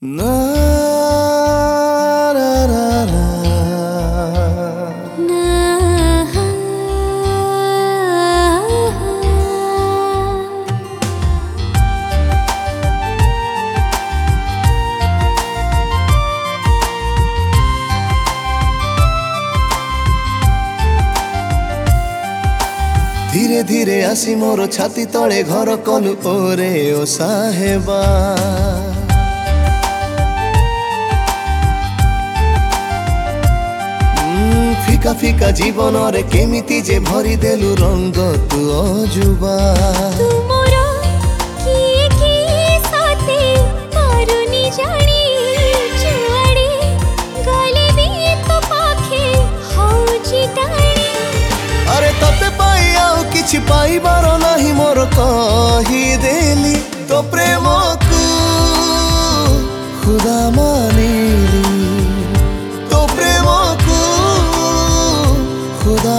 ना रा रा रा ना धीरे धीरे आसी मोर छाती तले घर कलु ओरे ओ साहेबा फिका फिका जीवन रे केमिति जे भरी देलु रंग तू अजुबा तुमरो किए किए साथे मारुनी जानी जुआड़े गले भी तो पाखे होची टाणी अरे तते पाई आउ किछि पाइबार नाही मोर कहि देली तो प्रेम को खुदा मानिली तो प्रेम को खुदा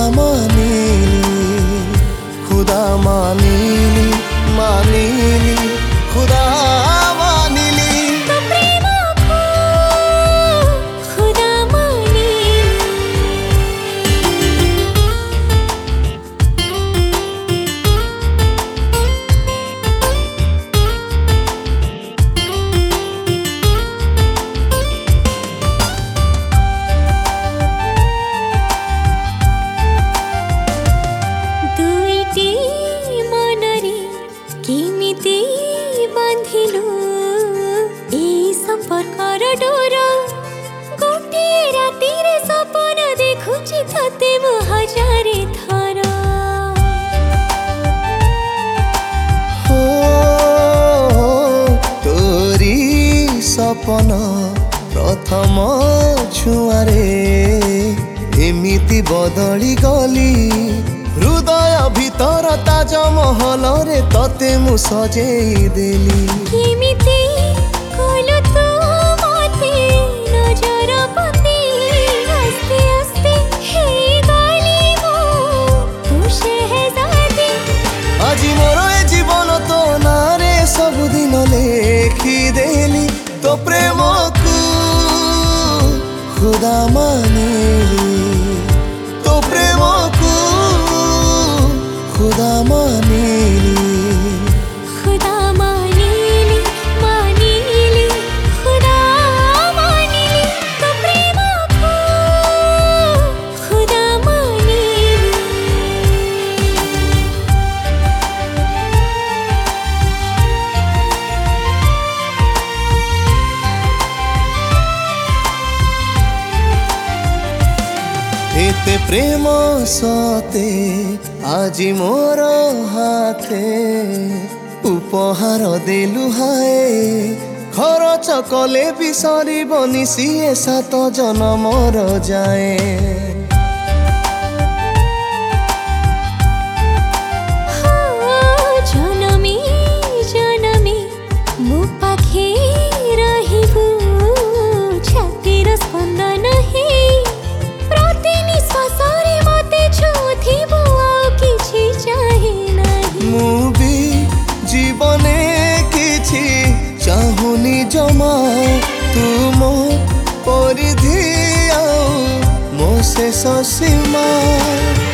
मानिली मानिली खुदा मानिली तो प्रेम को खुदा मानी दुईटी मनरे केमिति बांधिलु ए संपर्कर डोर गोटे रातिरे सपन देखुछि तते मु हजारे थर तोरी सपन प्रथम छुआरे एमिति बदली गली हृदय भीतर ताज महल रे तते मु सजेई देली केमिति कलु तू मते नजर बंदी आस्ते आस्ते हे गली मो तू शहजादी आज मोर ए जीवन तो नारे सबुदिन लेखी देली तो प्रेम को खुदा मानिली तो प्रेम को खुदा मानिली खुदा मानिली मानिली खुदा मानिली तो प्रेम को खुदा मानिली एते प्रेम सते आजी मोर हाथे उपहार देलु हाय खरच कले भी सरीबनी सिए 7 जनमर जाए जनमे जनमे मो पाखे रहिबु छातीर स्पंदन हे प्रति निश्वास रे मते छुथिबु आउ किछि चाहे नाही मु भी जीवने किछि चाहुनी जमा तुम परिधि आउ मो शेष सीमा।